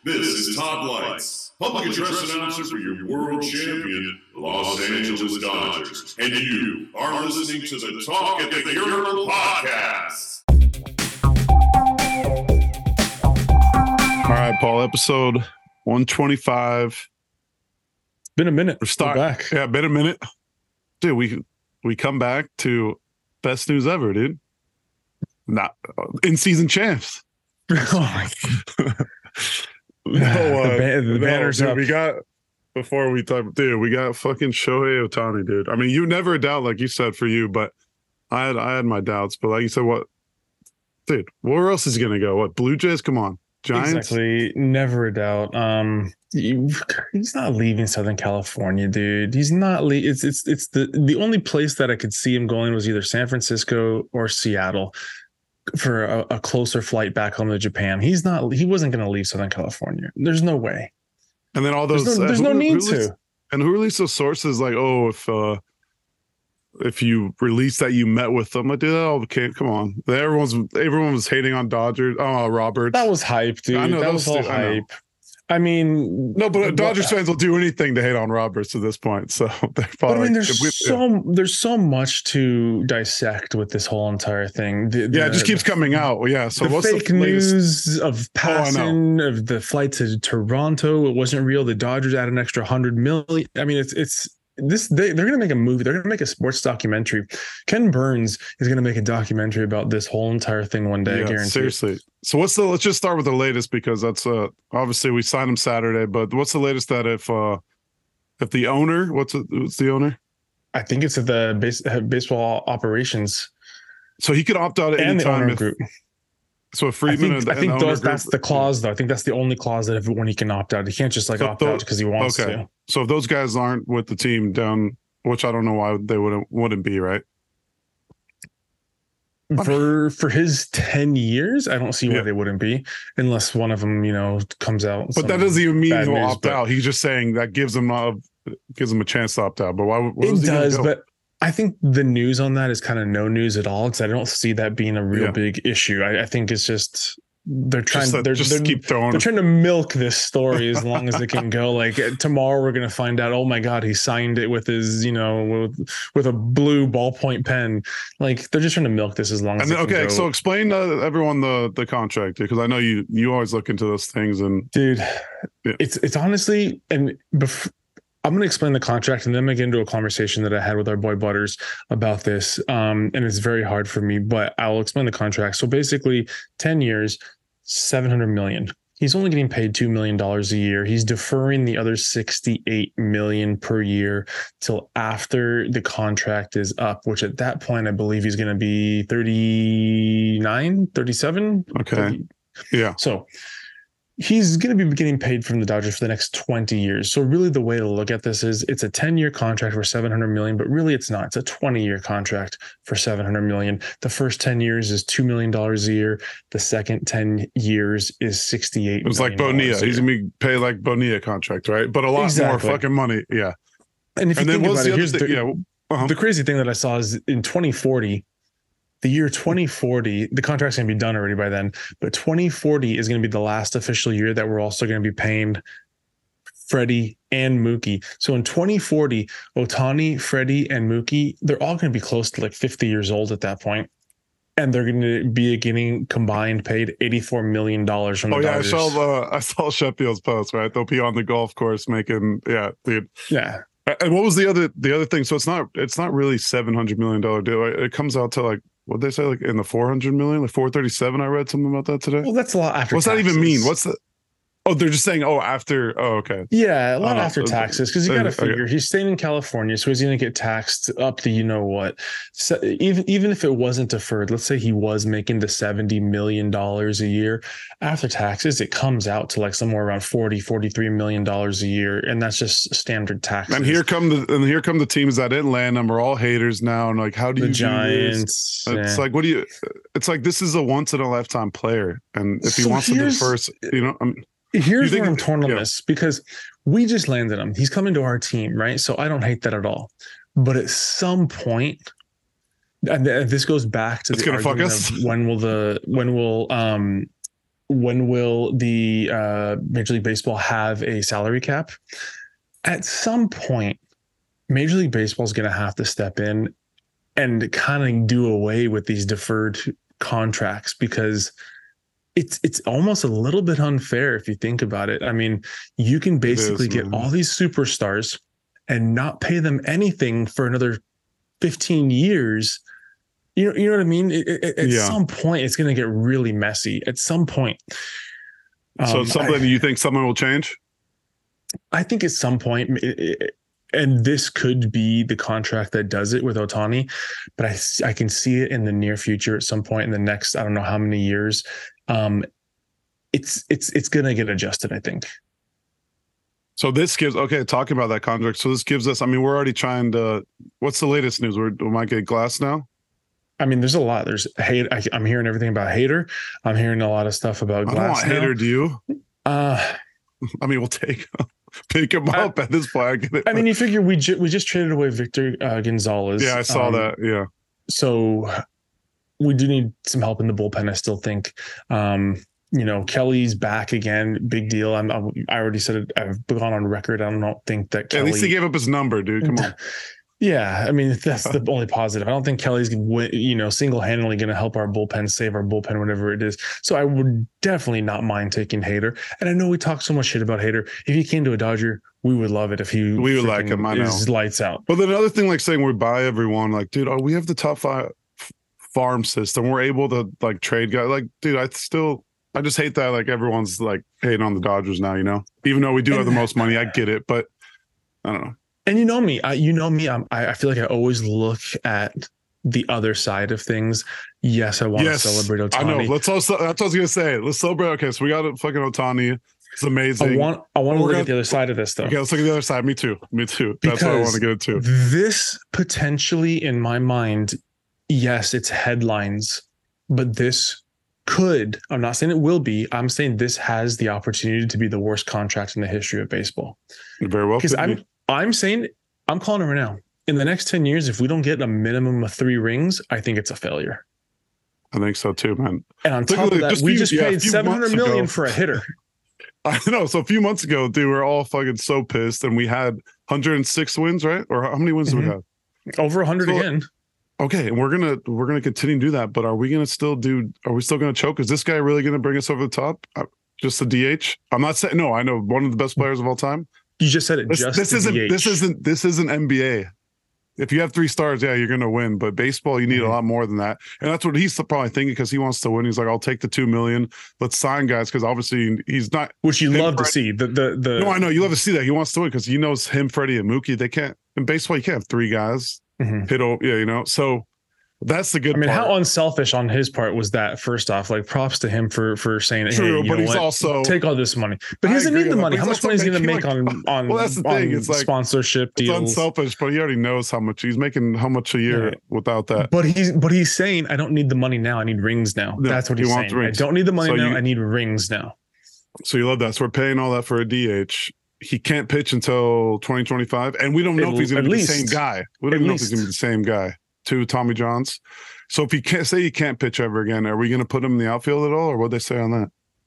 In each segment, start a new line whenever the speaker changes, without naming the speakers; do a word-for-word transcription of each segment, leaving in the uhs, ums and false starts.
This is Todd Lights, public address announcer for your world champion, Los Angeles Dodgers. And you are listening to the Talk at the Urinal Podcast.
All right, Paul, episode one twenty-five.
It's been a minute.
We're start- back. Yeah, been a minute. Dude, we we come back to best news ever, dude. Not uh, in-season champs.
Oh my God.
No, uh,
the, ban- the
no,
banner's
dude,
up.
we got before we talk, dude. We got fucking Shohei Ohtani, dude. I mean, you never a doubt, like you said, for you, but I had I had my doubts. But like you said, what, dude? Where else is he gonna go? What, Blue Jays? Come on, Giants.
Exactly, never a doubt. Um, you, he's not leaving Southern California, dude. He's not. Le- it's it's it's the the only place that I could see him going was either San Francisco or Seattle for a, a closer flight back home to Japan. He's not. He wasn't going to leave Southern California. There's no way.
And then all those.
There's no,
uh,
there's
who,
no need
who released,
to.
And who released those sources? Like, oh, if uh, if you release that you met with them, I did that. Oh, okay, come on. Everyone's everyone was hating on Dodgers. Oh, Roberts.
That was hype, dude.
I know,
that
those
was all
stu- I know.
hype. I mean,
No, but
but-
Dodgers fans will do anything to hate on Roberts at this point. So they're
But I
probably.
mean, there's
if we-
so there's so much to dissect with this whole entire thing. The,
yeah, it just
the-
keeps coming out. Yeah. So
the
what's
fake
the latest?
news of
Oh, I know.
passing of the flight to Toronto? It wasn't real. The Dodgers add an extra hundred million. I mean, it's it's this. They, they're going to make a movie. They're going to make a sports documentary. Ken Burns is going to make a documentary about this whole entire thing one day. I
Yeah,
guarantee.
seriously. So what's the? Let's just start with the latest because that's uh obviously we signed him Saturday. But what's the latest that if uh if the owner what's it, what's the owner?
I think it's at the base, baseball operations
So he could opt out at
and
any
the
time
owner
if
group.
so. If
I
Friedman
think,
and,
I
and
think
the owner
those, that's
group-
the clause, though. I think that's the only clause that everyone he can opt out. He can't just like
So
opt
tho-
out because he wants
okay.
to.
So if those guys aren't with the team down, which I don't know why they wouldn't wouldn't be, right?
For for his ten years, I don't see why
Yeah.
they wouldn't be, unless one of them, you know, comes out.
But that
some
doesn't even mean
bad
he'll
news,
opt
but-
out. He's just saying that gives him a gives him a chance to opt out. But why? where
It
was he gonna
does,
go?
but I think the news on that is kind of no news at all because I don't see that being a real
Yeah.
big issue. I, I think it's just they're trying.
just, let-
they're
just
they're,
keep throwing.
they're trying to milk this story as long as it can go. Like tomorrow, we're gonna find out. Oh my God, he signed it with his, you know, with, with a blue ballpoint pen. Like they're just trying to milk this as long as.
And then,
it can
okay,
go.
so explain to everyone the the contract because I know you you always look into those things and
dude,
Yeah.
it's it's honestly, and bef- I'm going to explain the contract and then I'm going to get into a conversation that I had with our boy Butters about this. Um, and it's very hard for me, but I'll explain the contract. So basically, ten years, seven hundred million. He's only getting paid two million dollars a year. He's deferring the other sixty-eight million per year till after the contract is up, which at that point, I believe he's going to be thirty-nine, thirty-seven.
Okay.
thirty.
yeah.
So he's going to be getting paid from the Dodgers for the next twenty years. So really the way to look at this is it's a ten-year contract for seven hundred million dollars, but really it's not. It's a twenty-year contract for seven hundred million dollars. The first ten years is two million dollars a year. The second ten years is sixty-eight
It was like
million dollars
Bonilla.
a
He's
year.
gonna be paid like Bonilla contract, right? But a lot
Exactly.
more fucking money. Yeah.
And if you
And then
think
what's
about
the
it,
other
here's
thing?
the,
Yeah. Uh-huh.
the crazy thing that I saw is in twenty forty, the year twenty forty, the contract's going to be done already by then, but twenty forty is going to be the last official year that we're also going to be paying Freddie and Mookie. So in twenty forty, Ohtani, Freddie, and Mookie, they're all going to be close to like fifty years old at that point. And they're going to be getting combined paid eighty-four million dollars from the
Oh yeah,
Dodgers.
I saw uh, I saw Sheffield's post, right? They'll be on the golf course making yeah, dude.
Yeah.
And what was the other the other thing? So it's not it's not really seven hundred million dollar deal. It it comes out to like what they say, like in the four hundred million, like four thirty seven. I read something about that today.
Well, that's a lot after
What's that even mean?
taxes.
What's the? Oh, they're just saying. Oh, after. Oh, okay.
Yeah, a lot
Oh,
after
uh,
taxes because you
uh,
got to
okay.
figure he's staying in California, so he's going to get taxed up to you know what. So even even if it wasn't deferred, let's say he was making the seventy million dollars a year after taxes, it comes out to like somewhere around forty, forty-three million dollars a year, and that's just standard taxes.
And here come the and here come the teams that didn't land them are all haters now. And like, how do
the
you do this?
Giants.
It's
yeah.
like, what do you? It's like this is a once in a lifetime player, and if he
So
wants to be
here's-
first, you know, I'm,
Here's
think-
where I'm torn on
yeah.
this because we just landed him. He's coming to our team, right? So I don't hate that at all. But at some point, and th- this goes back to
It's
the
gonna fuck
argument
us.
of when will the when will um when will the uh, Major League Baseball have a salary cap? At some point, Major League Baseball is going to have to step in and kind of do away with these deferred contracts, because it's it's almost a little bit unfair if you think about it. I mean, you can basically
is,
get
man.
all these superstars and not pay them anything for another fifteen years. You know, you know what I mean? It, it, at
Yeah.
some point, it's going to get really messy. At some point.
So
Um,
it's something
I,
you think someone will change?
I think at some point, it, it, and this could be the contract that does it with Ohtani, but I, I can see it in the near future at some point in the next, I don't know how many years. Um, it's it's it's going to get adjusted, I think.
So this gives, okay, talking about that contract. So this gives us, I mean, we're already trying to, what's the latest news? We're, we might get Glass now?
I mean, there's a lot. There's hate. I, I'm hearing everything about Hader. I'm hearing a lot of stuff about
I don't
Glass
want
now.
Hater, do you?
Uh,
I mean, we'll take pick him
I-
up at this point. I, get it.
I mean, you figure we ju- we just traded away Victor uh, Gonzalez.
yeah, I saw
Um,
that. Yeah.
So we do need some help in the bullpen, I still think. Um, you know, Kelly's back again. Big deal. I'm, I'm I already said it. I've gone on record. I don't think that Kelly.
At least he gave up his number, dude. Come on.
Yeah, I mean, that's the only positive. I don't think Kelly's, you know, single-handedly going to help our bullpen, save our bullpen, whatever it is. So I would definitely not mind taking Hader. And I know we talk so much shit about Hader. If he came to a Dodger, we would love it if he
We would like
freaking
him, I know.
is lights out.
But then another thing, like saying we buy everyone, like, dude, oh, we have the top five f- farm system. We're able to like trade guys. Like, dude, I still, I just hate that. Like everyone's like hating on the Dodgers now, you know, even though we do have the most money, I get it, but I don't know.
And you know me, I, you know me. I'm, I I feel like I always look at the other side of things. Yes, I want
Yes,
to celebrate Ohtani.
I know. Let's also, that's what I was gonna say. Let's celebrate. Okay, so we got a fucking Ohtani. It's amazing.
I want I want to
We're
look
gonna-
at the other side of this though.
Okay, let's look at the other side. Me too. Me too. That's what I
Because
want to get into.
This potentially, in my mind, yes, it's headlines, but this could, I'm not saying it will be, I'm saying this has the opportunity to be the worst contract in the history of baseball.
Very well.
Because
could
I'm
be.
I'm saying, I'm calling it right now. In the next ten years, if we don't get a minimum of three rings, I think it's a failure.
I think so too, man.
And on
Look
top
at
of
it,
that,
just
we
few-
just
yeah, a
paid
few
seven hundred
months
million
ago.
for a hitter.
I know. So a few months ago, dude, we were all fucking so pissed, and we had one hundred six wins, right? Or how many wins do we
Mhm.
have?
Over one hundred
So-
again.
Okay, and we're gonna we're gonna continue to do that, but are we gonna still do? Are we still gonna choke? Is this guy really gonna bring us over the top? Uh, just a D H? I'm not saying no. I know one of the best players of all time.
You just said it.
This,
just
this
the
isn't
D H.
this isn't this isn't N B A. If you have three stars, yeah, you're gonna win. But baseball, you need
Mhm.
a lot more than that, and that's what he's probably thinking because he wants to win. He's like, I'll take the two million. Let's sign guys because obviously he's not.
Which you
Him,
love to
Fred-
see. The the the
No, I know you love to see that he wants to win because he knows him, Freddie, and Mookie. They can't in baseball. You can't have three guys
Mhm.
hit. o- Yeah, you know. So that's the good.
I mean,
part.
how unselfish on his part was that? First off, like props to him for for saying, "Hey,
True,
you
but
know
he's
what?
also
Take all this money." But
I
he doesn't
agree
need the
with that,
money.
but
How
he's
much
also
money is he going to
making,
make
like-
on on,
Well, that's the thing,
on
it's like-
sponsorship
it's
deals?
unselfish, but he already knows how much he's making. How much a year
Yeah.
without that?
But he's but he's saying, "I don't need the money now. I need rings now."
No,
That's what
he
he's
wants
saying.
rings.
I don't need the money
So
now.
you-
I need rings now.
So you love that. So we're paying all that for a D H. He can't pitch until twenty twenty-five, and we don't know
At-
if he's going
at
to be the
least.
same guy. We
At
don't know if he's
least.
going to be the same guy. Two Tommy Johns. So if he can't say he can't pitch ever again, are we going to put him in the outfield at all, or what they say on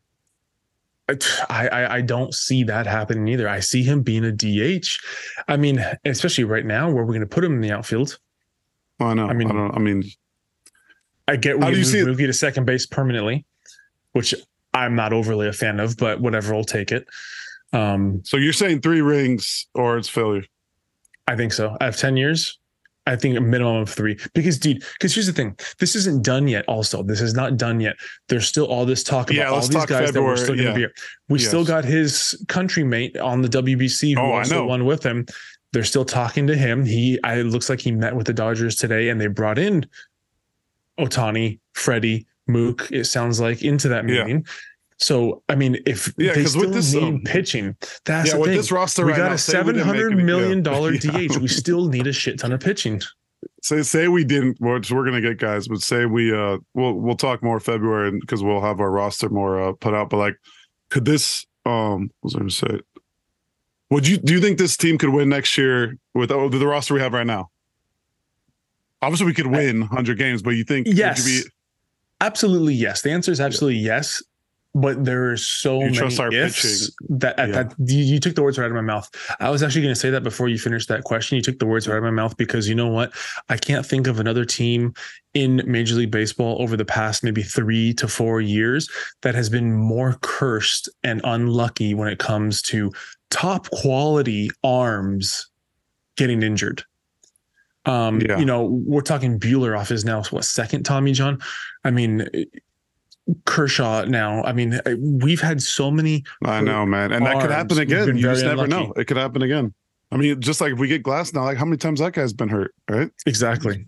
that?
I, I I don't see that happening either. I see him being a D H. I mean, especially right now, where we're going to put him in the outfield.
Oh, I know.
I
I
mean-
mean, I don't. I mean,
I get
How
we
do you
moved
see it?
Mookie to second base permanently, which I'm not overly a fan of, but whatever, I'll take it. Um,
so you're saying three rings or it's failure?
I think so. I have ten years. I think a minimum of three. Because, dude, because here's the thing. This isn't done yet, also. This is not done yet. There's still all this talk about
Yeah,
all
let's
these
talk
guys that we're still
February,
going to
yeah.
be here. We
Yes.
still got his country mate on the W B C who
Oh, I
also
know.
won with him. They're still talking to him. He I, it looks like he met with the Dodgers today, and they brought in Ohtani, Freddie, Mook, it sounds like, into that
Yeah.
meeting. So, I mean, if
Yeah,
they
'cause
still
with this,
need
um,
pitching, that's
yeah,
the
with
thing.
this roster
we
right
got
now,
a
say we
seven
didn't make
hundred
any-
million
yeah.
dollar
Yeah.
D H. We still need a shit ton of pitching.
Say say we didn't, which we're gonna get guys, but say we uh we'll we'll talk more February because we'll have our roster more uh, put out. But like, could this um what was I gonna say? Would you do you think this team could win next year with oh, the roster we have right now? Obviously, we could win one hundred games, but you think would
Yes.
you be
Absolutely yes. The answer is absolutely yes. but there are so
You
many
trust our
ifs
pitching.
that,
Yeah.
that you, you took the words right out of my mouth. I was actually going to say that before you finished that question. You took the words right out of my mouth because you know what? I can't think of another team in Major League Baseball over the past maybe three to four years that has been more cursed and unlucky when it comes to top quality arms getting injured. Um,
Yeah.
You know, we're talking Bueller off his now what second Tommy John. I mean, Kershaw now. I mean, we've had so many.
I know, man, and that could
arms.
happen
We've
again.
been
You just
very
never
unlucky.
know. It could happen again. I mean, just like if we get Glass now, like how many times that guy's been hurt, right?
Exactly.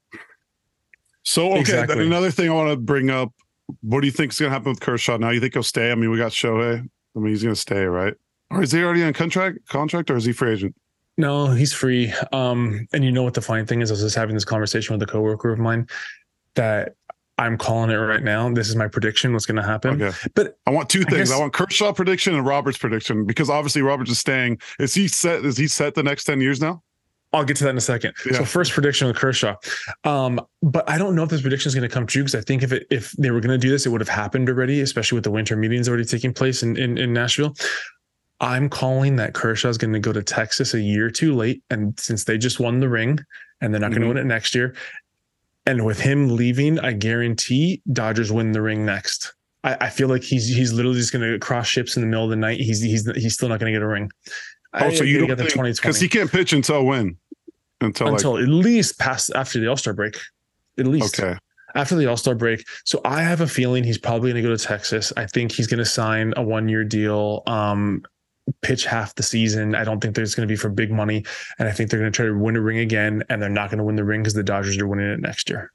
So okay,
Exactly.
then another thing I want to bring up. What do you think is going to happen with Kershaw now? You think he'll stay? I mean, we got Shohei. I mean, he's going to stay, right? Or is he already on contract? Contract, or is he free agent?
No, he's free. Um, and you know what the funny thing is? I was just having this conversation with a coworker of mine that I'm calling it right now. This is my prediction. What's going to happen?
Okay.
But
I want two
I
things.
guess-
I want Kershaw prediction and Roberts prediction because obviously Roberts is staying. Is he set? Is he set the next ten years now?
I'll get to that in a second.
Yeah.
So first prediction with Kershaw. Um, but I don't know if this prediction is going to come true because I think if it, if they were going to do this, it would have happened already, especially with the winter meetings already taking place in, in, in Nashville. I'm calling that Kershaw is going to go to Texas a year too late. And since they just won the ring and they're not going
Mhm.
to win it next year, and with him leaving, I guarantee Dodgers win the ring next. I, I feel like he's he's literally just going to cross ships in the middle of the night. He's he's he's still not going to get a ring.
Oh, so you don't
get the
think
twenty
because
twenty
he can't pitch until when? Until,
until
like
at least past after the All-Star break. At least
okay,
after the All-Star break. So I have a feeling he's probably going to go to Texas. I think he's going to sign a one-year deal, um, pitch half the season. I don't think there's going to be for big money. And I think they're going to try to win a ring again. And they're not going to win the ring because the Dodgers are winning it next year.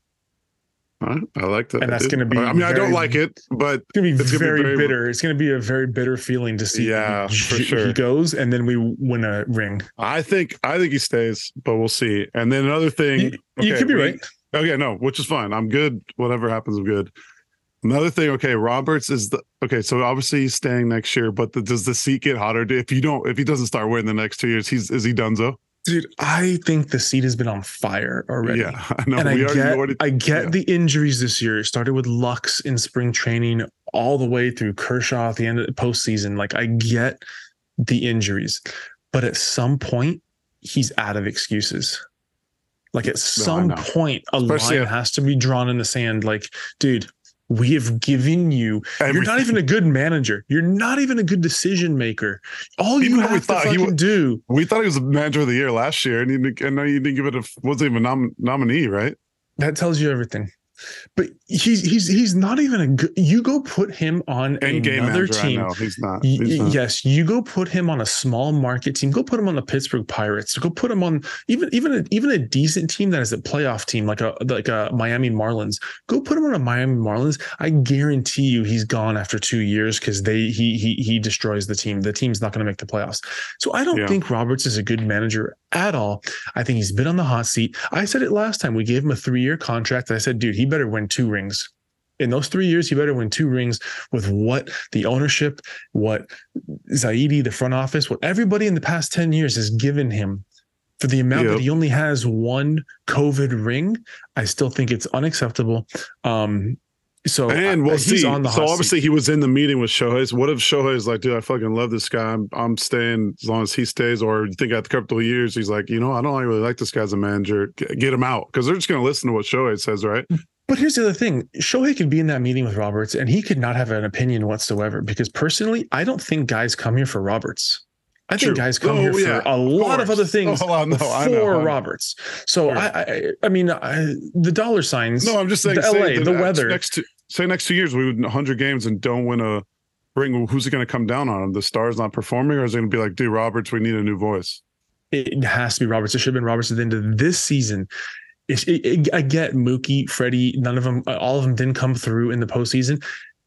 all right, I like that.
And that's gonna be
I mean, I don't
very-
like it, but
It's going to be
It's gonna be
very,
very-
bitter. It's going to be a very bitter feeling to see
Yeah, for
he
sure.
goes and then we win a ring.
I think I think he stays, but we'll see. And then another thing,
You, you
okay,
could be
we-
right.
Okay, no, which is fine. I'm good. Whatever happens, I'm good. Another thing, okay, Roberts is the okay. So obviously he's staying next year, but the, does the seat get hotter if you don't? If he doesn't start winning the next two years, he's is he donezo?
Dude, I think the seat has been on fire already.
Yeah, I know.
And I
we already,
get,
already,
I get
yeah.
the injuries this year. It started with Lux in spring training all the way through Kershaw at the end of the postseason. Like I get the injuries, but at some point he's out of excuses. Like at some
know.
point, a
Especially
line
if-
has to be drawn in the sand. Like, dude, we have given you. You're not
Everything.
even a good manager. You're not even a good decision maker. All
Even
you
though we
have to
thought he
fucking
wa-
do.
We thought he was the manager of the year last year, and, he, didn't- and now you didn't give it a wasn't even a nom, nominee, right?
That tells you everything. But he's he's he's not even a good. You go put him on
And game
another
manager,
team.
I know he's not.
Y-
He's not.
Yes, you go put him on a small market team. Go put him on the Pittsburgh Pirates. Go put him on even even a, even a decent team that is a playoff team like a like a Miami Marlins. Go put him on a Miami Marlins. I guarantee you he's gone after two years because they he he he destroys the team. The team's not going to make the playoffs. So I don't
Yeah.
think Roberts is a good manager at all. I think he's been on the hot seat. I said it last time. We gave him a three year contract. I said, dude, he better win two rings. In those three years, he better win two rings with what the ownership, what Zaidi, the front office, what everybody in the past ten years has given him for the amount
Yep.
that he only has one COVID ring. I still think it's unacceptable. Um, so
And we'll
I- he's
see.
on the
So
hot
obviously
seat.
he was in the meeting with Shohei. What if Shohei is like, dude, I fucking love this guy. I'm I'm staying as long as he stays. Or you think after a couple of years, he's like, you know, I don't really like this guy as a manager. Get, get him out because they're just going to listen to what Shohei says, right?
But here's the other thing. Shohei could be in that meeting with Roberts and he could not have an opinion whatsoever because personally, I don't think guys come here for Roberts. I
True.
think guys come
Oh,
here for
yeah,
a lot of
course.
other things
Oh, I know,
for
I know, I know.
Roberts. So
Sure.
I, I, I mean, I, the dollar signs.
No, I'm just saying.
The
say
L A, the
next-
weather.
Next two, say next two years, we would one hundred games and don't win a ring. Who's it going to come down on? The Stars not performing, or is it going to be like, dude, Roberts, we need a new voice?
It has to be Roberts. It should have been Roberts at the end of this season. It's, it, it, I get Mookie, Freddie, none of them, all of them didn't come through in the postseason.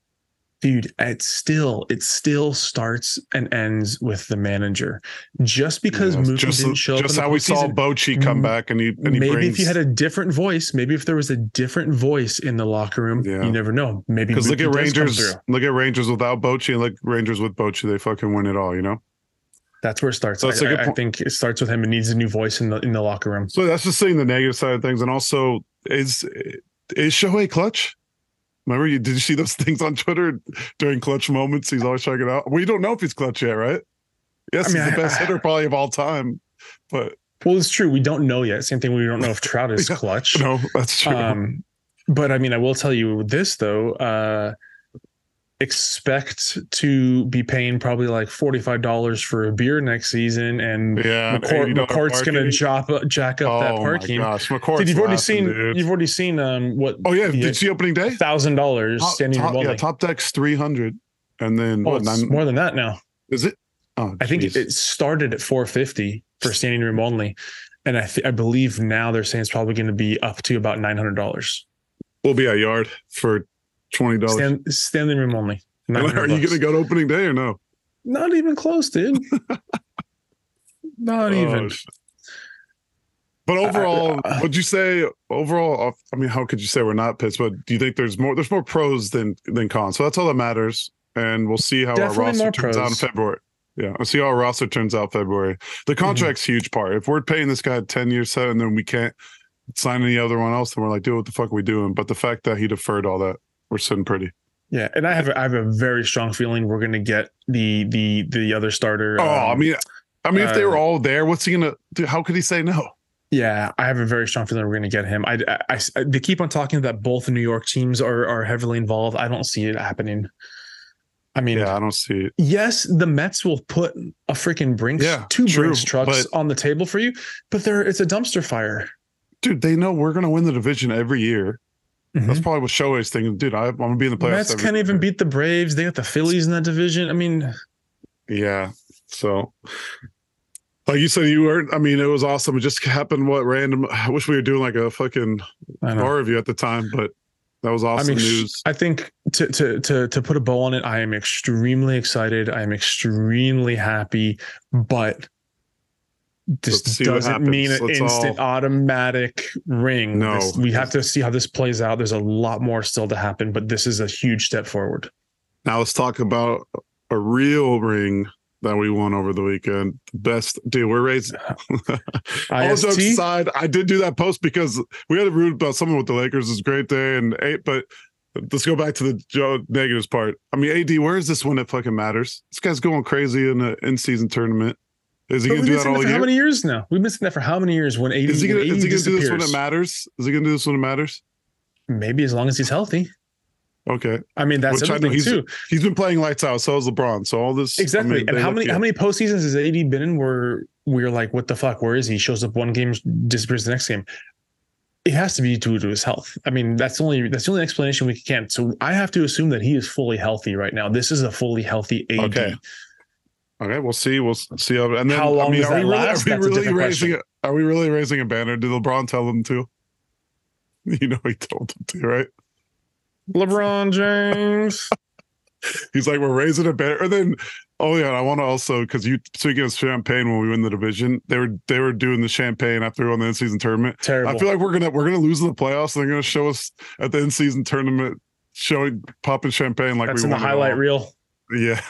Dude, it still, it still starts and ends with the manager. Just because
Yeah,
Mookie
just
didn't show up
just
in the
how we saw
postseason,
Bochy come
Mm,
back, and he and he
maybe
brings,
if you had a different voice, maybe if there was a different voice in the locker room,
Yeah.
you never know. Maybe
because look
Mookie
at
does come
Rangers,
through.
look at Rangers without Bochy, and look Rangers with Bochy, they fucking win it all, you know.
That's where it starts.
So that's
I,
a good
I- I
point.
think it starts with him. It needs a new voice in the in the locker room.
So that's just seeing the negative side of things, and also is is Shohei clutch? Remember, you did you see those things on Twitter during clutch moments? He's always trying it out. We don't know if he's clutch yet, right? Yes, I mean, he's the best I, hitter probably of all time. But
well, it's true. We don't know yet. Same thing. We don't know if Trout is
yeah,
clutch.
No, that's true.
Um, but I mean, I will tell you this though. Uh, expect to be paying probably like forty-five dollars for a beer next season, and
yeah,
McCourt, McCourt's going to jack up, jack up
oh
that parking.
My gosh, McCourt's
Dude, you've already
laughing,
seen.
Dude.
You've already seen um what?
Oh yeah, did you see opening day?
Thousand dollars standing
top,
room only.
Yeah, top deck's three hundred, and then
oh,
what?
It's
Nine,
more than that now.
Is it? Oh,
I think it started at four fifty for standing room only, and I th- I believe now they're saying it's probably going to be up to about nine hundred dollars.
We'll be at Yard for twenty dollars.
Stand, standing room only.
Are you going to go to opening day or no?
Not even close, dude. Not even.
Oh, but overall, uh, would you say overall? I mean, how could you say we're not pissed? But do you think there's more? There's more pros than than cons. So that's all that matters. And we'll see how our roster turns out in February. Yeah, we'll see how our roster turns out February. The contract's mm-hmm. huge part. If we're paying this guy ten years, seven, then we can't sign any other one else, then we're like, dude, what the fuck are we doing? But the fact that he deferred all that, we're sitting pretty.
Yeah, and I have a, I have a very strong feeling we're going to get the the the other starter.
Oh, um, I mean, I mean, if they were
uh,
all there, what's he gonna do? How could he say no?
Yeah, I have a very strong feeling we're going to get him. I, I, I they keep on talking that both New York teams are are heavily involved. I don't see it happening. I mean,
yeah, I don't see it.
Yes, the Mets will put a freaking Brinks, yeah, two true, Brinks trucks on the table for you, but there it's a dumpster fire.
Dude, they know we're going to win the division every year. Mm-hmm. That's probably what Shohei's thinking. Dude, I, I'm going to be in the playoffs.
Mets can't even beat the Braves. They got the Phillies in that division. I mean,
yeah. So, like you said, you were. I mean, it was awesome. It just happened. What random? I wish we were doing like a fucking bar review at the time, but that was awesome
I mean,
news.
I think to to to to put a bow on it, I am extremely excited. I am extremely happy, but this doesn't mean an Let's instant all... automatic ring.
No,
this, we have to see how this plays out. There's a lot more still to happen, but this is a huge step forward.
Now let's talk about a real ring that we won over the weekend. Best, dude, we're raising. All jokes aside, I did do that post because we had to root about someone with the Lakers. It's a great day, and eight. But let's go back to the Joe negatives part. I mean, A D, where is this when it fucking matters? This guy's going crazy in the in-season tournament. Is he going to do that all
year?
How
many years now? We've been missing that for how many years? When A D
is he going to do this when
it
matters? Is he going to do this when it matters?
Maybe as long as he's healthy.
Okay.
I mean, that's
Which
everything
he's,
too.
He's been playing lights out. So has LeBron. So all this
exactly.
I mean,
and how many
yeah.
how many postseasons has A D been in where we're like, what the fuck? Where is he? He shows up one game, disappears the next game. It has to be due to his health. I mean, that's the only that's the only explanation we can. So I have to assume that he is fully healthy right now. This is a fully healthy A D.
Okay. Okay, we'll see. We'll see how. And then,
how long
I mean,
does
are
that
we really,
last?
Are we
That's
really
a
raising?
question.
A, are we really raising a banner? Did LeBron tell them to? You know, he told them to, right?
LeBron James.
He's like, we're raising a banner. And then, oh yeah, I want to also because you speaking of champagne when we win the division, they were they were doing the champagne after we won the in season tournament.
Terrible.
I feel like we're gonna we're gonna lose in the playoffs. And they're gonna show us at the in season tournament showing popping champagne like
that's
we
in the highlight reel.
Yeah.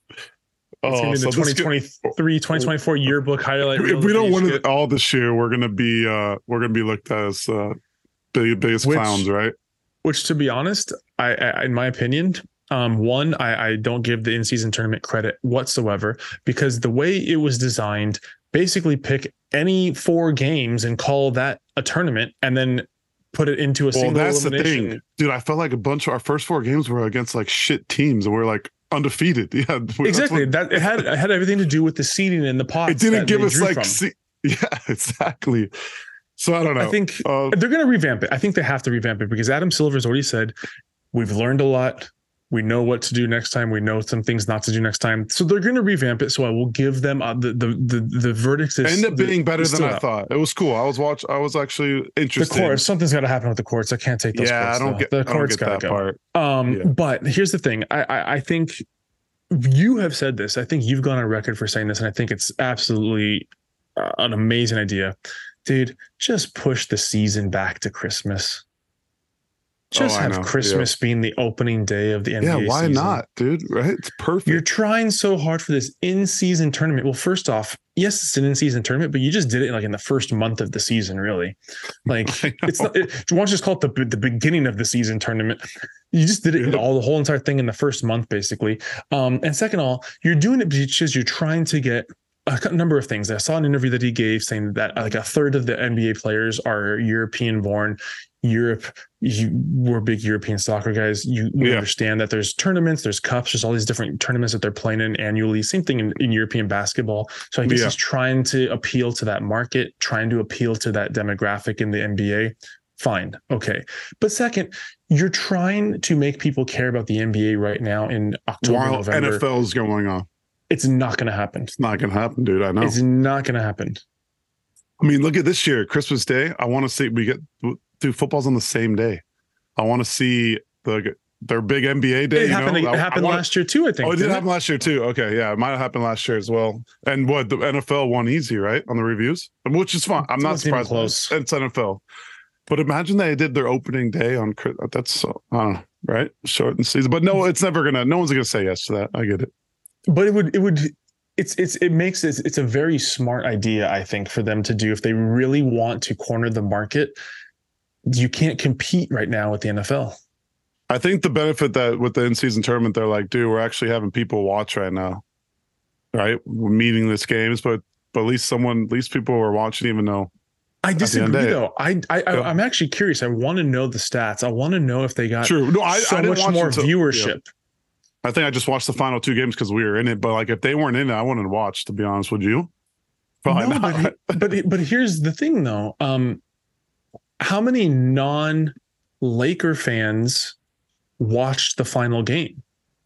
It's going to be the twenty twenty-three, twenty twenty-four yearbook highlight.
If we don't win it all this year, we're gonna be uh we're gonna be looked at as uh big, biggest which, clowns, right?
Which, to be honest, I, I in my opinion, um, one, I, I don't give the in-season tournament credit whatsoever because the way it was designed, basically pick any four games and call that a tournament, and then put it into a
well,
single
that's
elimination.
The thing, dude. I felt like a bunch of our first four games were against like shit teams, and we're like. Undefeated, yeah.
Exactly.
What,
that it had it had everything to do with the seeding in the pots.
It didn't give us like, see, yeah, exactly. So I don't know.
I think
uh,
they're going to revamp it. I think they have to revamp it because Adam Silver's already said we've learned a lot. We know what to do next time. We know some things not to do next time. So they're going to revamp it. So I will give them uh, the, the the the verdict. Is,
ended up being better than I
out.
thought. It was cool. I was watch. I was actually interested.
The courts. Something's got to happen with the courts. I can't take those.
Yeah,
courts,
I don't
though.
get
the courts. Got to go.
Part.
Um,
yeah.
But here's the thing. I, I I think. You have said this. I think you've gone on record for saying this, and I think it's absolutely uh, an amazing idea. Dude, just push the season back to Christmas. Just
Oh, I
have
know.
Christmas being the opening day of the N B A
Yeah, why
season.
not, dude? Right? It's perfect.
You're trying so hard for this in-season tournament. Well, first off, yes, it's an in-season tournament, but you just did it like in the first month of the season, really. Like it's not. It, why don't you just call it the the beginning of the season tournament? You just did it
Yeah.
all the whole entire thing in the first month, basically. Um, and second of all, you're doing it because you're trying to get a number of things. I saw an interview that he gave saying that like a third of the N B A players are European born. Europe, you we're big European soccer guys. You, you
Yeah.
understand that there's tournaments, there's cups, there's all these different tournaments that they're playing in annually. Same thing in, in European basketball. So I guess
Yeah.
he's trying to appeal to that market, trying to appeal to that demographic in the N B A. Fine. Okay. But second, you're trying to make people care about the N B A right now in October,
While
November.
N F L is going on.
It's not going to happen.
It's not going to happen, dude. I know.
It's not going to happen.
I mean, look at this year, Christmas Day. I want to see we get dude football's on the same day. I want to see the their big N B A day.
It
you
happened,
know?
it
I-
happened
I wanna-
last year too, I think.
Oh, it did
didn't
happen last year too. Okay, yeah, it might have happened last year as well. And what the N F L won easy, right, on the reviews, which is fine. I'm
It
not
wasn't even
surprised.
close.
It's N F L, but imagine they did their opening day on Chris- that's so I don't know, right? Shortened season, but no, it's never gonna. No one's gonna say yes to that. I get it.
But it would, it would, it's, it's, it makes it, it's a very smart idea, I think, for them to do if they really want to corner the market. You can't compete right now with the N F L.
I think the benefit that with the in-season tournament, they're like, dude, we're actually having people watch right now, right? We're meaningless games, but but at least someone, at least people were watching, even though.
I
the end
disagree,
of the day-
though. I, I,
Yeah.
I, I'm actually curious. I want to know the stats. I want to know if they got
True. No, I,
so
I didn't
much
watch
more
until-
viewership.
yeah. I think I just watched the final two games because we were in it. But like, if they weren't in it, I wouldn't watch. To be honest with you, probably
No,
not.
but, but but here's the thing, though. Um, how many non-Laker fans watched the final game?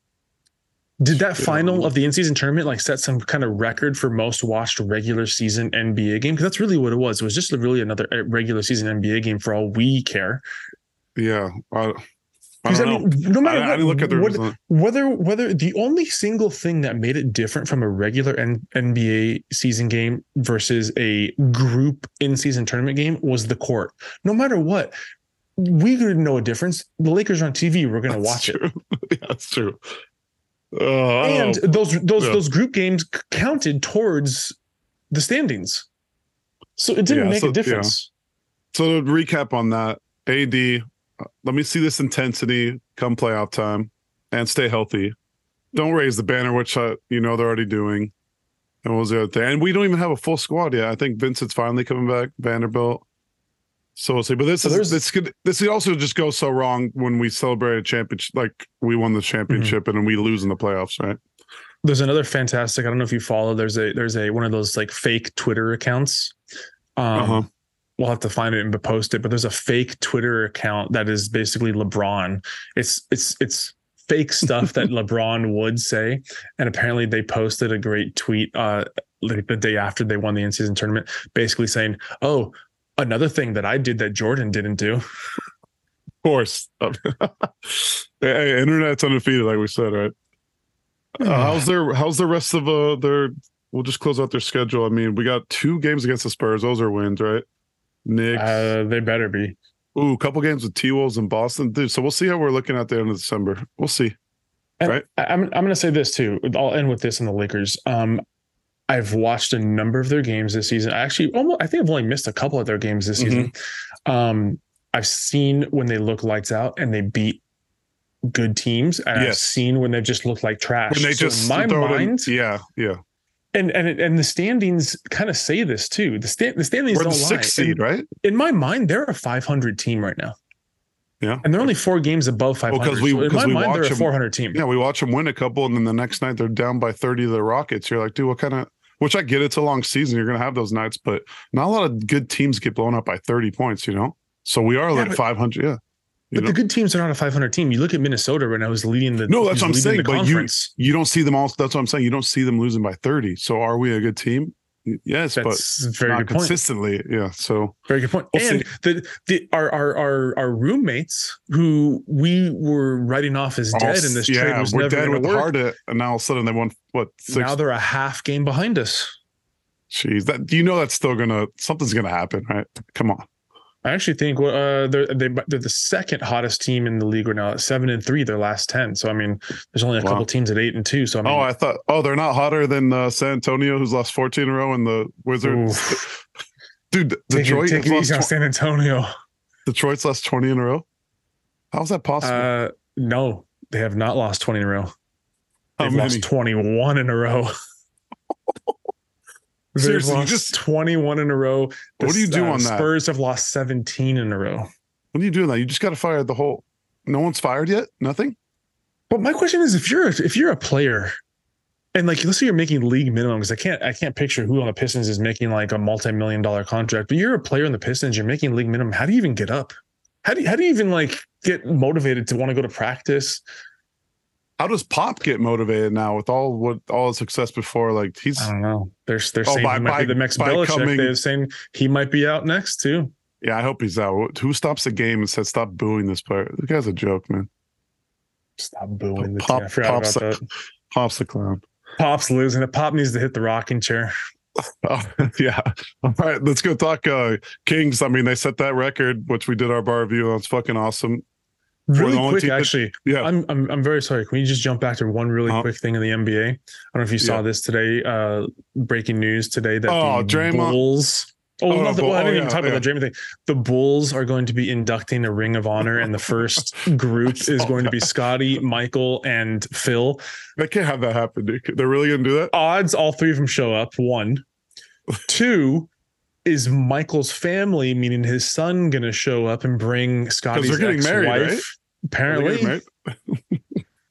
Did that
Yeah.
final of the in-season tournament like set some kind of record for most watched regular season N B A game? Because that's really what it was. It was just really another uh, regular season N B A game for all we care.
yeah, I, I
Because I,
don't know.
mean, no matter
I, I
what,
didn't look at the
what-
result.
whether whether the only single thing that made it different from a regular N- NBA season game versus a group in-season tournament game was the court. No matter what, we didn't know a difference. The Lakers are on T V. We're going to
That's
watch it.
true. Yeah, that's true. Uh, I don't
And
know.
those those
Yeah.
those group games c- counted towards the standings, so it didn't
Yeah,
make
so-
a difference.
So to recap on that, A D, uh, let me see this intensity come playoff time, and stay healthy. Don't raise the banner, which uh, you know they're already doing. And what was the other thing? And we don't even have a full squad yet. I think Vincent's finally coming back. Vanderbilt. So we'll see. But this
So
is
there's-
this could this could also just go so wrong when we celebrate a championship, like we won the championship
Mm-hmm.
and then we lose in the playoffs, right?
There's another fantastic. I don't know if you follow. There's a there's a one of those like fake Twitter accounts. Um,
Uh-huh.
We'll have to find it and post it. But there's a fake Twitter account that is basically LeBron. It's it's it's fake stuff that LeBron would say, and apparently they posted a great tweet uh like the day after they won the in-season tournament, basically saying, "Oh, another thing that I did that Jordan didn't do."
Of course. Hey, internet's undefeated, like we said, right? Uh, how's their how's the rest of uh their we'll just close out their schedule. I mean, we got two games against the Spurs. Those are wins, right? Knicks.
Uh, they better be.
Ooh, a couple games with T-Wolves in Boston. Dude, so we'll see how we're looking at the end of December. We'll see.
And
Right.
I- I'm I'm going to say this too. I'll end with this on the Lakers. Um, I've watched a number of their games this season. I actually almost I think I've only missed a couple of their games this season. Um, I've seen when they look lights out and they beat good teams, and I've
Yes.
seen when they just look like trash.
When they
So
just
in my
throw it in-
mind,
yeah, yeah.
and and and the standings kind of say this too. The stand the standings
We're the
don't lie.
sixth seed,
In,
right?
in my mind, they're a five hundred team right now.
Yeah.
And they're only four games above five
Well,
hundred.
'cause we-
so in
'cause
my
we
mind, they're
watch
a
them-
four hundred team.
Yeah, we watch them win a couple, and then the next night they're down by thirty to the Rockets. You're like, dude, what kind of? Which I get, it's a long season. You're gonna have those nights, but not a lot of good teams get blown up by thirty points. You know, so we are
Yeah,
like
but-
five hundred. Yeah, you
But
know?
the good teams are not a five hundred team. You look at Minnesota right now, who's leading the
No, that's
who's
what I'm
leading
saying,
the
but you-
conference.
you don't see them all. That's what I'm saying. You don't see them losing by thirty. So are we a good team? Yes,
That's a
but
very
not
good point.
consistently. Yeah. So
Very good point.
We'll
and the the our, our our our roommates who we were writing off as dead in this trade
yeah,
was
we're
never
dead
going
with
to work.
Harden, and now all of a sudden they won what six?
Now they're a half game behind us.
Jeez, that you know that's still gonna something's gonna happen, right? Come on.
I actually think uh, they're they, they're the second hottest team in the league right now at seven and three. Their last ten. So I mean, there's only a wow. couple teams at eight and two. So I mean,
oh, I thought oh they're not hotter than uh, San Antonio, who's lost fourteen in a row, and the Wizards. Dude, Detroit
take it, take it easy on San Antonio.
Detroit's lost twenty in a row. How's that possible?
Uh, no, they have not lost twenty in a row. They've
How
lost
many?
twenty-one in a row. They've
Seriously,
lost
just
twenty-one in a row. The,
what do you do
uh,
on that?
Spurs have lost seventeen in a row.
What are you doing that? You just got to fire the whole. No one's fired yet. Nothing.
But my question is, if you're if you're a player, and like let's say you're making league minimum, because I can't I can't picture who on the Pistons is making like a multi-million dollar contract. But you're a player in the Pistons. You're making league minimum. How do you even get up? How do you, how do you even like get motivated to want to go to practice?
How does Pop get motivated now with all what all his success before? Like he's
I don't know. They're they're
Oh,
saying
by-
he might
by-
be the next
by
Belichick.
coming-
They're saying he might be out next too.
yeah. I hope he's out. Who stops the game and says stop booing this player? The guy's a joke, man.
Stop booing the
Pop-
team. I forgot
Pop's
about
the-
that.
Pop's the clown.
Pop's losing it. Pop needs to hit the rocking chair.
Oh, yeah. All right, let's go talk uh, Kings. I mean, they set that record, which we did our bar review on. It's fucking awesome.
Really
the only
quick,
team that-
actually.
Yeah.
I'm, I'm I'm very sorry. Can we just jump back to one really
Uh-huh.
quick thing in the N B A? I don't know if you saw
Yeah.
this today. Uh, breaking news today that
Oh,
the
Draymond-
Bulls. Oh,
Oh,
not the,
Bull-
well, I didn't
oh,
even
yeah,
talk about
yeah.
the Draymond thing. The Bulls are going to be inducting a Ring of Honor, and the first group
I
is
saw
going to be
that.
Scotty, Michael, and Phil.
They can't have that happen, dude. They're really going to do that?
Odds all three of them show up. One, two. Is Michael's family, meaning his son, going to show up and bring Scotty's
they're getting
ex-wife?
married, right? Are they
Apparently,
getting married?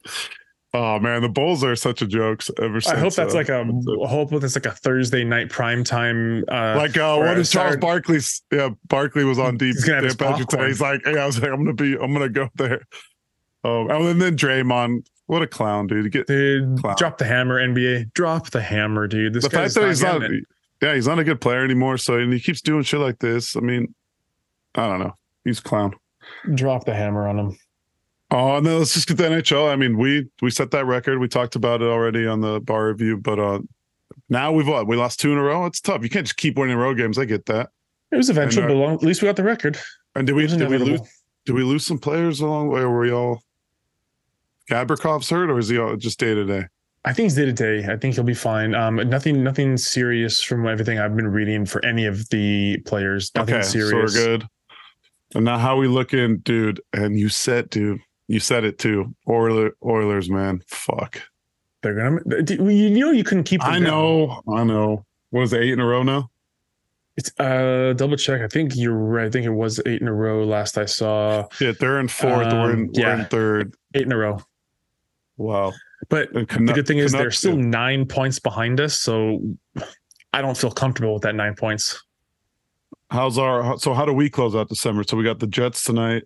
Oh man, the Bulls are such a joke ever since.
I hope that's
uh,
like a I hope that's like a Thursday night prime time. Uh,
like uh,
or
what
a
is Charles
Saturday-
Barkley's? Yeah, Barkley was on deep.
He's gonna have his
Dan Patrick today.
popcorn.
He's like, hey, I was like, I'm gonna be, I'm gonna go there. Um, oh, and then Draymond, what a clown, dude. Get
Dude,
Clown.
drop the hammer, N B A. Drop the hammer, dude. This
the fact
guy's
that
not
he's not,
getting it.
yeah, he's not a good player anymore. So and he keeps doing shit like this. I mean, I don't know. He's a clown.
Drop the hammer on him.
Oh, and then let's just get the N H L. I mean, we we set that record. We talked about it already on the bar review, but uh now we've what? We lost two in a row. It's tough. You can't just keep winning road games. I get that.
It was eventual,
And, uh,
but long, at least we got the record.
And did we
It was
did we
inevitable.
lose did we lose some players along the way? Or were we all Gabrikov's hurt, or is he all just day to day?
I think he's day to day. I think he'll be fine. Um, nothing, nothing serious from everything I've been reading for any of the players. Nothing
Okay,
serious.
so we're good. And now how we looking, dude? And you said, dude, you said it too. Oiler, Oilers, man, fuck.
They're gonna. You know, you couldn't keep. Them
I
down.
know, I know. What is it, eight in a row now?
It's uh double check. I think you're right. I think it was eight in a row last I saw.
Yeah, they're in fourth. we're in
Um, yeah.
we're in third.
Eight in a row.
Wow.
But
And
the
Canuck-
good thing is they're
Canucks,
still
dude.
nine points behind us, so I don't feel comfortable with that nine points.
How's our so how do we close out December? So we got the Jets tonight.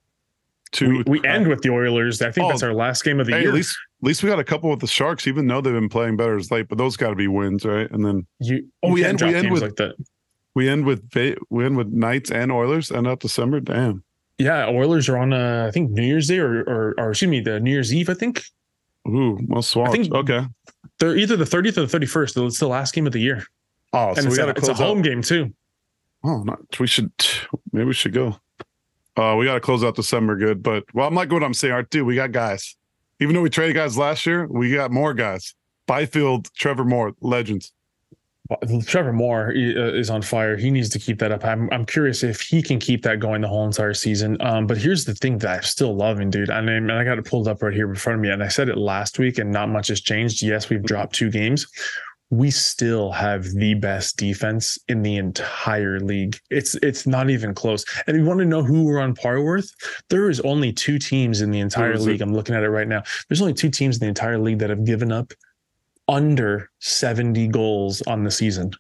Two
We, we end with the Oilers. I think
Oh,
that's our last game of the
hey,
year.
at least at least we got a couple with the Sharks, even though they've been playing better as late, but those gotta be wins, right? And then
you,
Oh,
you
we
can't
end-
drop
we end
games
with-
like that.
we end with Va- we end with Knights and Oilers end out December. Damn.
Yeah, Oilers are on uh, I think New Year's Day or, or or excuse me, the New Year's Eve. I think
Ooh, well swapped.
think-
Okay.
they're either the thirtieth or the thirty-first. It's the last game of the year,
Oh,
and
so we
it's, a,
gotta
it's a
close
home
out.
game too.
Oh, not, we should maybe we should go. Uh, we got to close out December good, but well, I'm like what I'm saying, Art, dude. We got guys. Even though we traded guys last year, we got more guys. Byfield, Trevor Moore, legends.
Trevor Moore uh, is on fire. He needs to keep that up. I'm I'm curious if he can keep that going the whole entire season. Um, but here's the thing that I'm still loving, dude. I mean, I got it pulled up right here in front of me, and I said it last week, and not much has changed. Yes, we've dropped two games. We still have the best defense in the entire league. It's it's not even close. And you want to know who we're on par with? There is only two teams in the entire
is
league.
it?
I'm looking at it right now. There's only two teams in the entire league that have given up under seventy goals on the season.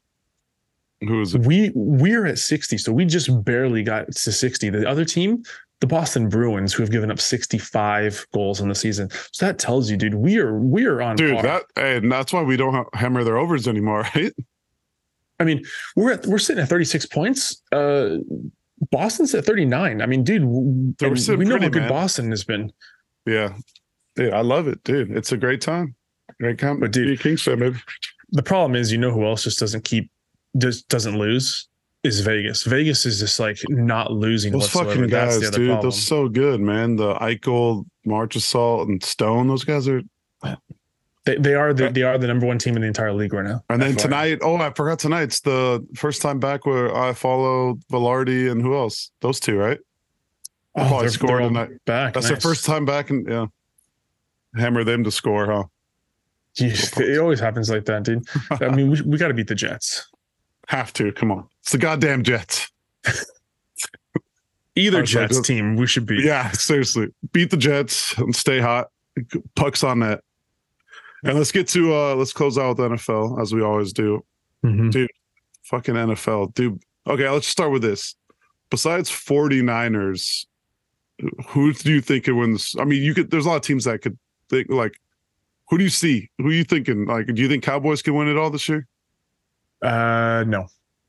Who is it?
We we're at sixty, so we just barely got to sixty. The other team, the Boston Bruins, who have given up sixty-five goals in the season. So that tells you, dude, we are we are on
Dude,
par.
that and that's why we don't ha- hammer their overs anymore, right?
I mean, we're at we're sitting at thirty-six points. Uh, Boston's at thirty-nine. I mean, dude, w-
Dude, we're
and
sitting
we know
pretty,
how good
man.
Boston has been.
Yeah. Dude, I love it, dude. It's a great time. Great time.
But, dude-
Be a Kings fan, baby.
The problem is, you know who else just doesn't keep just doesn't lose? is Vegas. Vegas is just like not losing
Those
whatsoever.
fucking
That's
guys,
the other
dude.
problem.
They're so good, man. The Eichel, Marchessault, and Stone. Those guys are.
They, they are the they are the number one team in the entire league right now.
And then
F Y I.
tonight, oh, I forgot tonight's the first time back where I follow Velarde and who else? Those two, right? They'll
oh,
probably
they're,
score
they're all
tonight.
back.
That's
Nice.
their first time back, and yeah, hammer them to score, huh?
Jeez, it always happens like that, dude. I mean, we, we got to beat the Jets.
Have to. Come on, it's the goddamn Jets.
Either
I was like,
Jets
just-
team, we should beat.
Yeah, seriously, beat the Jets and stay hot. Pucks on net. And let's get to uh let's close out with N F L as we always do.
Mhm.
Fucking N F L, dude. Okay, let's start with this. Besides 49ers, who do you think could win this? I mean, you could there's a lot of teams that could think like who do you see? Who are you thinking? Like, do you think Cowboys can win it all this year?
Uh, no.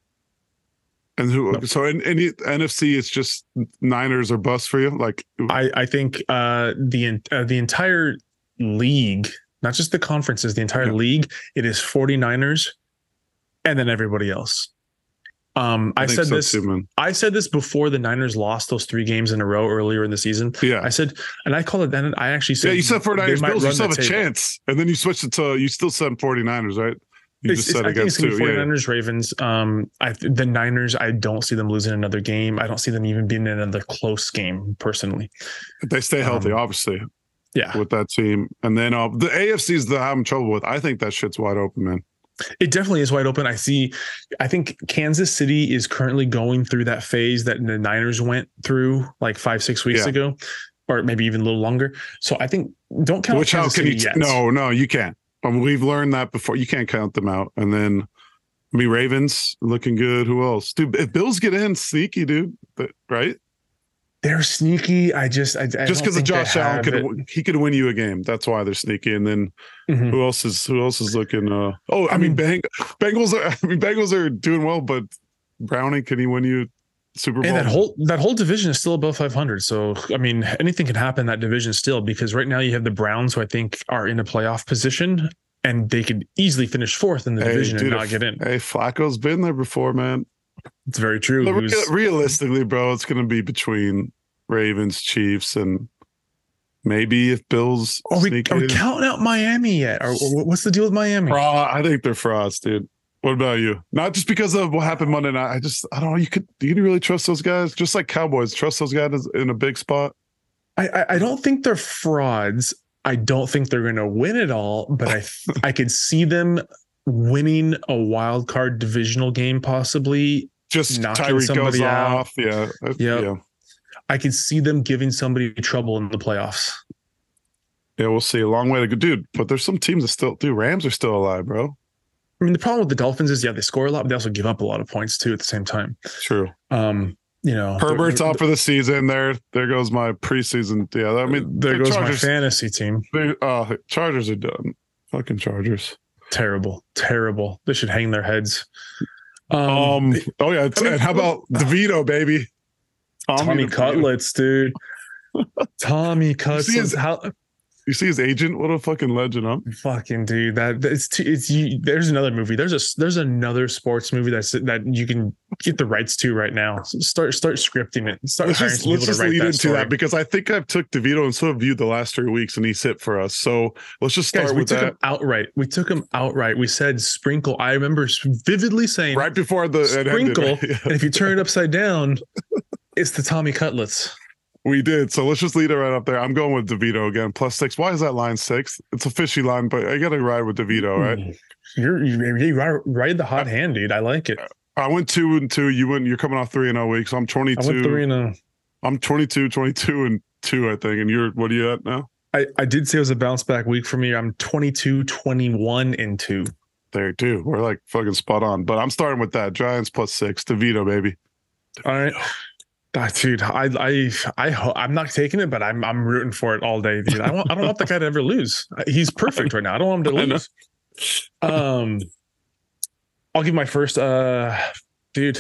And who
No.
so in any N F C it's just Niners or bust for you? Like
I I think uh the en- uh, the entire league, not just the conferences, the entire
Yeah.
league, it is 49ers and then everybody else. Um, I,
think
said
so
this.
too, man.
I said this before the Niners lost those three games in a row earlier in the season.
Yeah.
I said, and I call it then. I actually said,
Yeah, you said
they
49ers
might
Bills, you
run
still
the
have a
table.
chance. And then you switched it to you still said 49ers, right? You
It's,
just
it's,
said
I think it's
against
gonna
two.
be
Yeah, yeah.
49ers, Ravens. Um, I the Niners. I don't see them losing another game. I don't see them even being in another close game. Personally,
They stay healthy,
Um,
obviously,
yeah,
with that team. And then uh, the A F C is the I'm having trouble with. I think that shit's wide open, man.
it definitely is wide open. I see. I think Kansas City is currently going through that phase that the Niners went through like five, six weeks
Yeah.
ago, or maybe even a little longer. So I think don't count
Which how
Kansas
can
City
you?
yet.
No, no, you can't. I mean, we've learned that before. You can't count them out. And then, I mean, Ravens looking good. Who else, dude? If Bills get in, sneaky, dude. But, right?
They're sneaky. I just, I, I
Just because of Josh Allen, could he could win you a game. That's why they're sneaky. And then
Mhm.
who else is who else is looking? Uh, oh, I,
I
mean,
mean-
Bang, Bengals are. I mean, Bengals are doing well, but Browning, can he win you Super Bowl?
And that whole that whole division is still above five hundred. So I mean, anything can happen in that division still, because right now you have the Browns, who I think are in a playoff position, and they could easily finish fourth in the
Hey,
division
dude,
and not
if-
get in.
Hey, Flacco's been there before, man.
It's very true.
But
He was-
rea- realistically, bro, it's going to be between Ravens, Chiefs, and maybe if Bills.
are we
sneak
are we
in.
counting out Miami yet? Or or what's the deal with Miami?
Fraud. I think they're frauds, dude. What about you? Not just because of what happened Monday night. I just, I don't know. You could, do you really trust those guys? Just like Cowboys, trust those guys in a big spot.
I, I I don't think they're frauds. I don't think they're going to win it all, but I I could see them winning a wild card divisional game, possibly.
Just
Knocking
Tyreek goes
somebody out.
off. Yeah.
Yep.
Yeah.
I could see them giving somebody trouble in the playoffs.
Yeah. We'll see. A long way to go, dude. But there's some teams that still, dude, Rams are still alive, bro.
I mean, the problem with the Dolphins is, yeah, they score a lot, but they also give up a lot of points too at the same time.
True.
Um, you know,
Herbert's
they're-
out for the season. There, there goes my preseason. Yeah. I mean,
there
the
goes
Chargers,
my fantasy team.
They, uh, Chargers are done. Fucking Chargers.
Terrible, terrible. They should hang their heads. Um,
Um. Oh yeah. It's,
I mean,
and how about DeVito, baby?
Tommy
DeVito.
Cutlets, dude. Tommy Cutlets.
his-
How
You see his agent? What a fucking legend, huh?
fucking dude? That it's too, it's you. There's another movie. There's a there's another sports movie that's that you can get the rights to right now. So start start scripting it. Start
Let's
hiring
just,
some
let's
people
just
to write
lead
that
into
story.
that because I think I've took DeVito and so have you the last three weeks and he's hit for us. So let's just start
Guys, we
with
took
that.
him outright. We took him outright. We said sprinkle. I remember vividly saying
Right before the it ended,
sprinkle.
right? Yeah,
And if you turn it upside down, it's the Tommy Cutlets.
we did. So let's just lead it right up there. I'm going with DeVito again. Plus six. Why is that line six? It's a fishy line, but I got to ride with DeVito, right?
You're you you ride- ride the hot hand, dude. I like it.
I went two and two. You went. You're coming off three and zero weeks. I'm
I
twenty-two.
went three and a.
I'm twenty-two, twenty-two and two, I think. And you're what are you at now?
I, I did say it was a bounce back week for me. I'm twenty-two, twenty-one, and two.
There, dude. We're like fucking spot on. But I'm starting with that. Giants plus six. DeVito, baby.
All right. Ah, dude, I I I ho- I'm not taking it, but I'm I'm rooting for it all day, dude. I want I don't want the guy to ever lose. He's perfect right now. I don't want him to
I know.
lose. Um, I'll give my first. Uh, dude,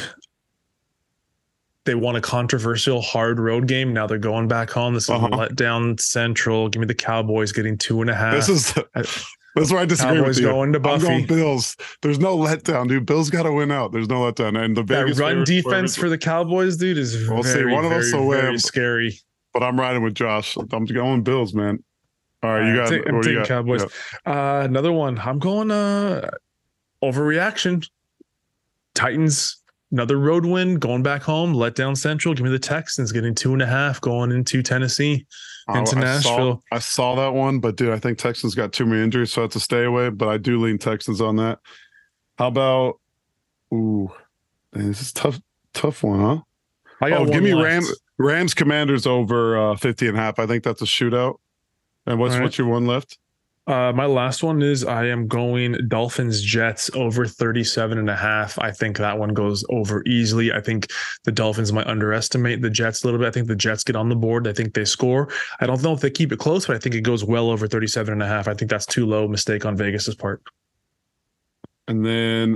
they won a controversial hard road game. Now they're going back home. This is
Uh-huh.
a letdown central. Give me the Cowboys getting two and a half.
This is
I-
That's where I disagree
Cowboys
with you.
going to
I'm
Buffy.
going Bills. There's no letdown, dude. Bills got to win out. There's no letdown. And the
That
Vegas
run
favorite-
defense for the Cowboys, dude, is
We'll see.
very,
One of us
very,
will win.
very scary.
But I'm riding with Josh. I'm going Bills, man. All right, you
I'm
got.
ta- I'm
what do you
taking
got?
Cowboys.
Yeah.
Uh, another one. I'm going uh overreaction. Titans, another road win, going back home, let down Central. Give me the Texans getting two and a half going into Tennessee,
Oh,
into
I
Nashville.
Saw, I saw that one, but dude, I think Texans got too many injuries, so I have to stay away. But I do lean Texans on that. How about? Ooh, man, this is tough. Tough one, huh?
I got
Oh,
one
give me
left.
Rams. Rams Commanders over uh, fifty and a half. I think that's a shootout. And what's
All right.
what's your one left?
Uh, my last one is I am going Dolphins Jets over thirty-seven and a half. I think that one goes over easily. I think the Dolphins might underestimate the Jets a little bit. I think the Jets get on the board. I think they score. I don't know if they keep it close, but I think it goes well over thirty-seven and a half. I think that's too low. Mistake on Vegas's part.
And then,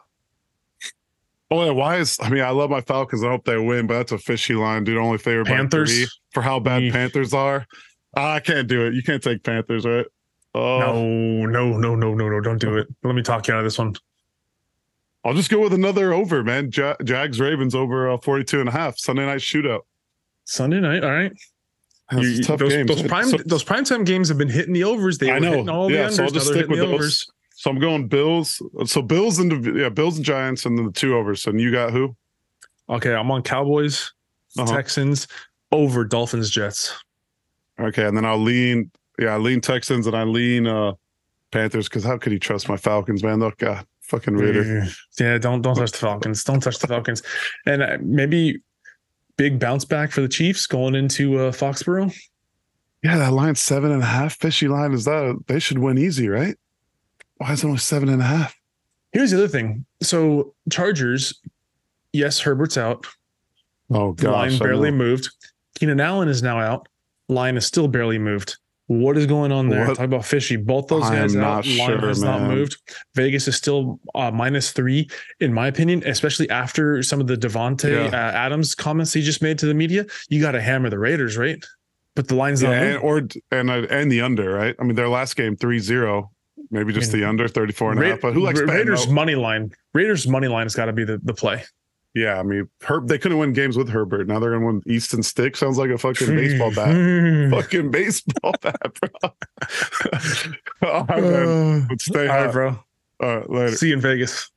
oh yeah, why is? I mean, I love my Falcons. I hope they win, but that's a fishy line, dude. Only favored by
Panthers?
three for how bad
Mm.
Panthers are. I can't do it. You can't take Panthers, right? Oh,
No, no, no, no, no, no. Don't do it. Let me talk you out of this one.
I'll just go with another over, man. Ja- Jags Ravens over uh, forty-two and a half. Sunday night shootout.
Sunday night. All right.
That's
You- you-
tough
those,
games.
those prime
So-
those primetime games have been hitting the overs. They
I
were
know.
hitting all
Yeah,
the
so I'll
unders.
just
now they're
stick
hitting
with
the
those.
overs.
So I'm going Bills. So Bills and the yeah, Bills and Giants, and then the two overs. And you got who?
Okay, I'm on Cowboys,
Uh-huh.
Texans over Dolphins, Jets.
Okay, and then I'll lean. Yeah, I lean Texans and I lean uh Panthers because how could you trust my Falcons, man? Look, God, fucking Raider.
Yeah, don't don't touch the Falcons. Don't touch the Falcons. And uh, maybe big bounce back for the Chiefs going into uh, Foxborough.
Yeah, that line's seven and a half. Fishy line is that they should win easy, right? Why is it only seven and a half?
Here's the other thing. So Chargers, yes, Herbert's out.
Oh
The line
gosh, I
barely
know.
moved. Keenan Allen is now out. Line is still barely moved. What is going on there?
What?
Talk about fishy. Both those
I
guys
am
out.
not
Line
sure,
has not
man.
moved. Vegas is still uh, minus three, in my opinion, especially after some of the Devontae
Yeah.
uh, Adams comments he just made to the media. You got to hammer the Raiders, right? But the line's
Yeah,
not
and,
moving.
or and uh, and the under, right? I mean, their last game three zero. Maybe just
I mean,
the under thirty-four and a
Ra-
half. But who likes
Ra-
betting
Raiders
low?
money line? Raiders money line has got to be the, the play.
Yeah, I mean, Herb. They couldn't win games with Herbert. Now they're gonna win Easton Stick. Sounds like a fucking baseball bat. Fucking baseball bat, bro. All right, man.
Uh,
Let's stay
all right,
hot.
bro.
All right, later.
See you in Vegas.